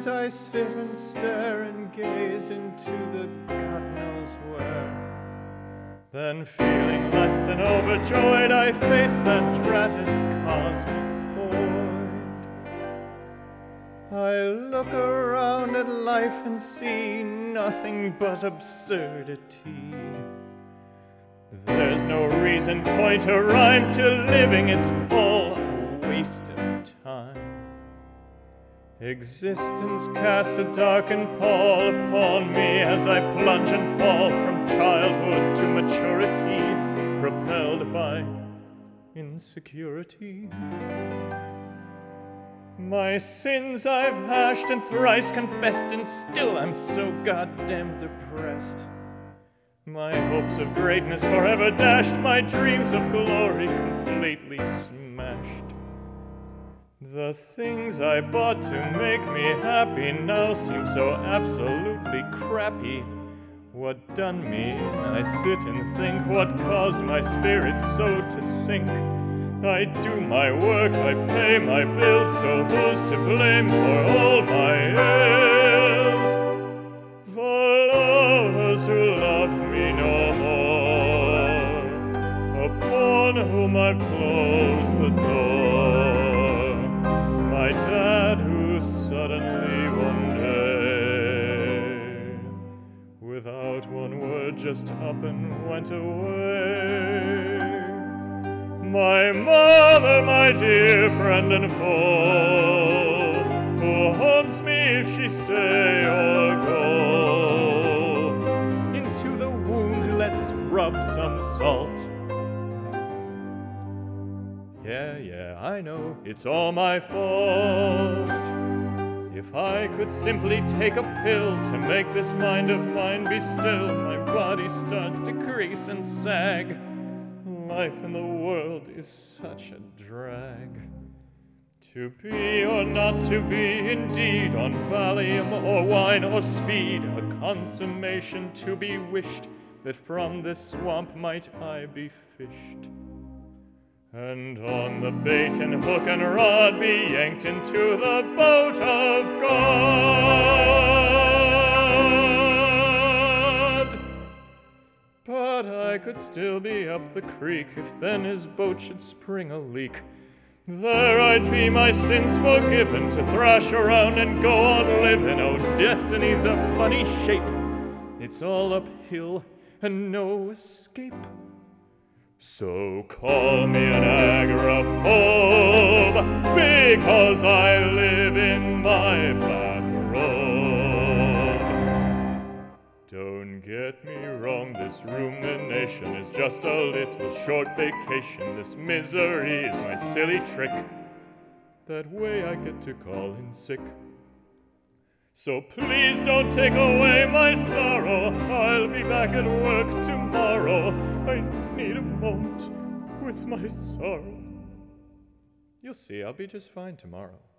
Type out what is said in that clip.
days I sit and stare and gaze into the God knows where. Then feeling less than overjoyed, I face that dreaded cosmic void. I look around at life and see nothing but absurdity. There's no reason, point, or rhyme to living, it's all a waste of time. Existence casts a darkened pall upon me as I plunge and fall from childhood to maturity, propelled by insecurity. My sins I've hashed and thrice confessed, and still I'm so goddamn depressed. My hopes of greatness forever dashed, my dreams of glory completely smashed. The things I bought to make me happy now seem so absolutely crappy. What done me in? I sit and think, what caused my spirit so to sink? I do my work, I pay my bills, so who's to blame for all my ills? The lovers who love me no more, upon whom I've closed the door. My dad who suddenly one day, without one word, just up and went away. My mother, my dear friend and foe, who haunts me if she stay or go. Into the wound let's rub some salt. Yeah, I know, it's all my fault. If I could simply take a pill to make this mind of mine be still, my body starts to crease and sag. Life in the world is such a drag. To be or not to be, indeed, on Valium or wine or speed, a consummation to be wished, that from this swamp might I be fished, and on the bait and hook and rod be yanked into the boat of God. But I could still be up the creek if then his boat should spring a leak. There I'd be my sins forgiven, to thrash around and go on living. Oh, destiny's a funny shape. It's all uphill and no escape. So call me an agoraphobe, because I live in my bathrobe. Don't get me wrong, this rumination is just a little short vacation. This misery is my silly trick. That way I get to call in sick. So please don't take away my sorrow. I'll be back at work tomorrow. I need a moment with my sorrow. You'll see, I'll be just fine tomorrow.